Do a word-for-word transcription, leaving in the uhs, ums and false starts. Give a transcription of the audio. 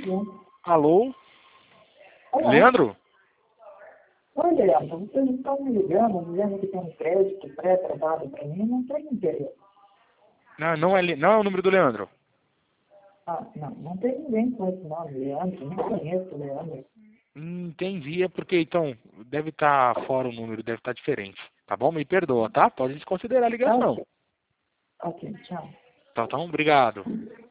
Alô? Olá. Leandro? Oi, Leandro. Vocês estão me ligando, dizendo que tem um crédito pré-aprovado para mim, não tem interesse. Não, não é, Le- não é o número do Leandro. Ah, não, não tem ninguém com esse nome, Leandro. Nem conheço o Leandro. Hum, entendi, é porque então deve estar fora o número, deve estar diferente. Tá bom? Me perdoa, tá? Pode desconsiderar a Ah, ligação. ok. Ok, tchau. Tá, então, obrigado.